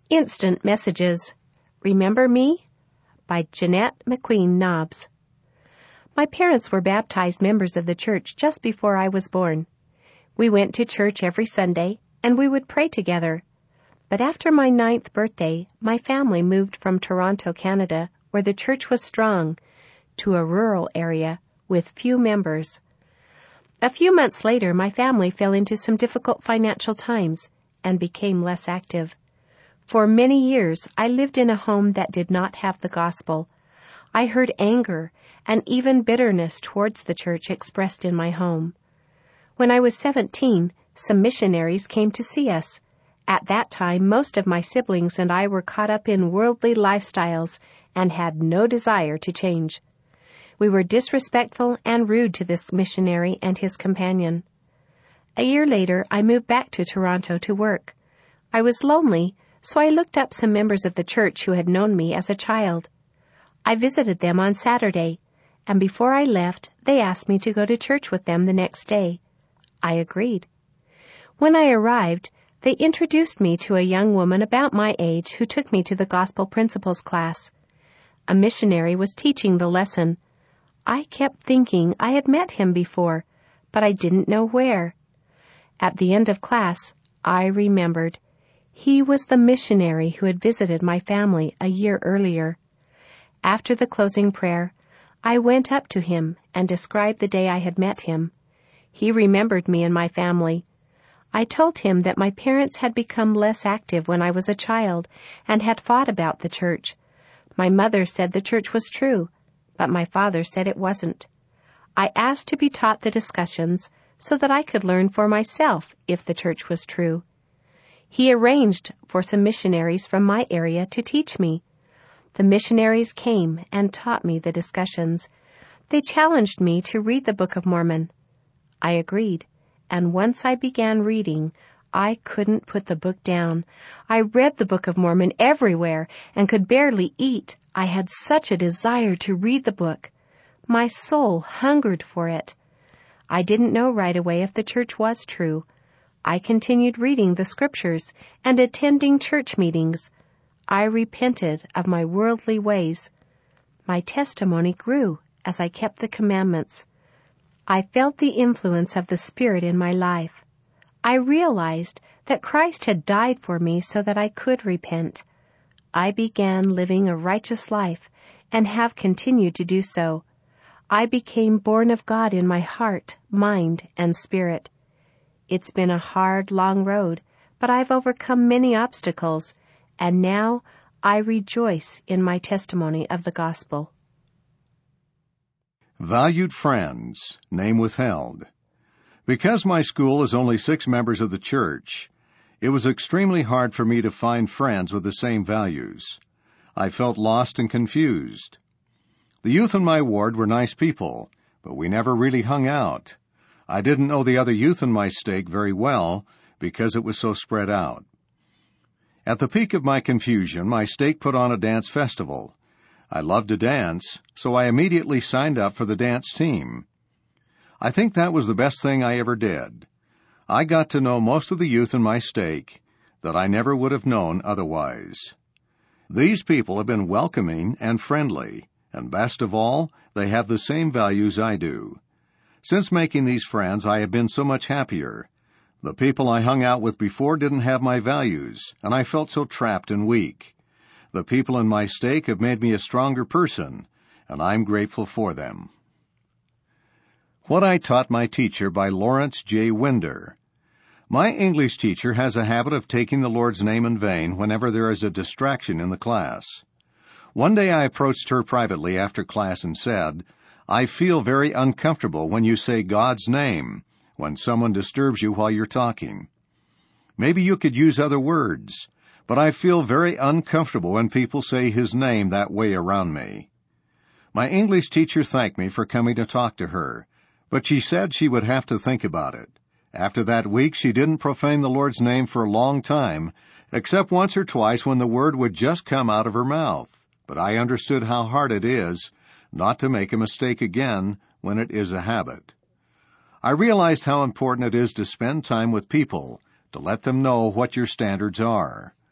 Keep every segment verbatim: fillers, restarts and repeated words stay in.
Instant Messages. Remember Me? By Jeanette McQueen Nobbs. My parents were baptized members of the church just before I was born. We went to church every Sunday, and we would pray together. But after my ninth birthday, my family moved from Toronto, Canada, where the church was strong, to a rural area with few members. A few months later, my family fell into some difficult financial times and became less active. For many years, I lived in a home that did not have the gospel. I heard anger and even bitterness towards the church expressed in my home. When I was seventeen, some missionaries came to see us. At that time, most of my siblings and I were caught up in worldly lifestyles and had no desire to change. We were disrespectful and rude to this missionary and his companion. A year later, I moved back to Toronto to work. I was lonely, so I looked up some members of the church who had known me as a child. I visited them on Saturday, and before I left, they asked me to go to church with them the next day. I agreed. When I arrived, they introduced me to a young woman about my age who took me to the Gospel Principles class. A missionary was teaching the lesson. I kept thinking I had met him before, but I didn't know where. At the end of class, I remembered. He was the missionary who had visited my family a year earlier. After the closing prayer, I went up to him and described the day I had met him. He remembered me and my family. I told him that my parents had become less active when I was a child and had fought about the church. My mother said the church was true, but my father said it wasn't. I asked to be taught the discussions so that I could learn for myself if the church was true. He arranged for some missionaries from my area to teach me. The missionaries came and taught me the discussions. They challenged me to read the Book of Mormon. I agreed, and once I began reading, I couldn't put the book down. I read the Book of Mormon everywhere and could barely eat. I had such a desire to read the book. My soul hungered for it. I didn't know right away if the church was true. I continued reading the scriptures and attending church meetings. I repented of my worldly ways. My testimony grew as I kept the commandments. I felt the influence of the Spirit in my life. I realized that Christ had died for me so that I could repent. I began living a righteous life and have continued to do so. I became born of God in my heart, mind, and spirit. It's been a hard, long road, but I've overcome many obstacles, and now I rejoice in my testimony of the gospel. Valued friends, name withheld. Because my school is only six members of the church, it was extremely hard for me to find friends with the same values. I felt lost and confused. The youth in my ward were nice people, but we never really hung out. I didn't know the other youth in my stake very well because it was so spread out. At the peak of my confusion, my stake put on a dance festival. I loved to dance, so I immediately signed up for the dance team. I think that was the best thing I ever did. I got to know most of the youth in my stake that I never would have known otherwise. These people have been welcoming and friendly, and best of all, they have the same values I do. Since making these friends, I have been so much happier. The people I hung out with before didn't have my values, and I felt so trapped and weak. The people in my stake have made me a stronger person, and I'm grateful for them. What I Taught My Teacher by Lawrence J. Winder. My English teacher has a habit of taking the Lord's name in vain whenever there is a distraction in the class. One day I approached her privately after class and said, "I feel very uncomfortable when you say God's name, when someone disturbs you while you're talking. Maybe you could use other words, but I feel very uncomfortable when people say His name that way around me." My English teacher thanked me for coming to talk to her, but she said she would have to think about it. After that week, she didn't profane the Lord's name for a long time, except once or twice when the word would just come out of her mouth. But I understood how hard it is not to make a mistake again when it is a habit. I realized how important it is to spend time with people, to let them know what your standards are.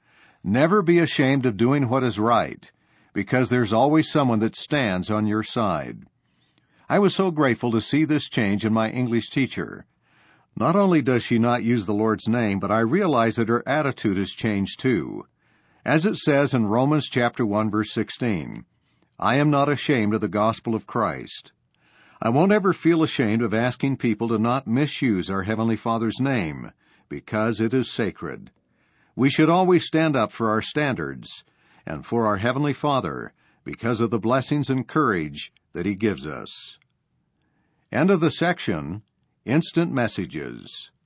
Never be ashamed of doing what is right, because there's always someone that stands on your side. I was so grateful to see this change in my English teacher. Not only does she not use the Lord's name, but I realize that her attitude has changed too. As it says in Romans chapter one, verse sixteen, I am not ashamed of the gospel of Christ. I won't ever feel ashamed of asking people to not misuse our Heavenly Father's name, because it is sacred. We should always stand up for our standards and for our Heavenly Father because of the blessings and courage that He gives us. End of the section, Instant Messages.